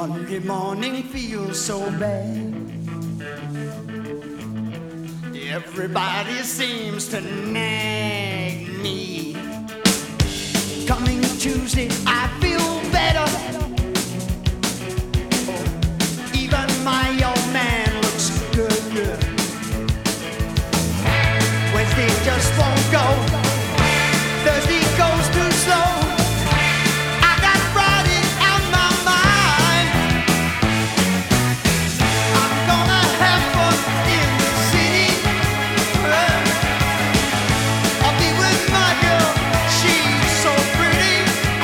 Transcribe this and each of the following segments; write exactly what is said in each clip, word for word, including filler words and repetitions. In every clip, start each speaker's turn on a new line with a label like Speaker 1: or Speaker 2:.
Speaker 1: Monday morning feels so bad. Everybody seems to nag me. Coming Tuesday, I feel better. Even my old man looks good. Wednesday just won't go. Thursday goes too slow. I got Friday on my mind. I'm gonna have fun in the city. I'll be with my girl, she's so pretty.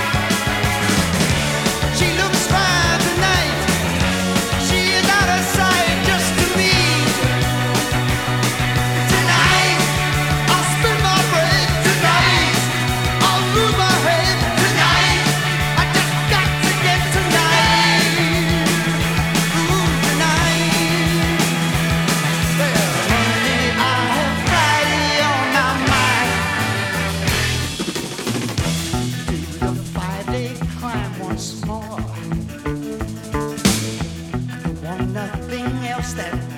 Speaker 1: She looks fine tonight. She is out of sight just to me. Tonight, I'll spin my bread. Tonight, I'll lose my head. Tonight, I just got to get tonight. Ooh, tonight. Well, Monday, I have Friday on my mind. Do the five-day climb once more. Want nothing else that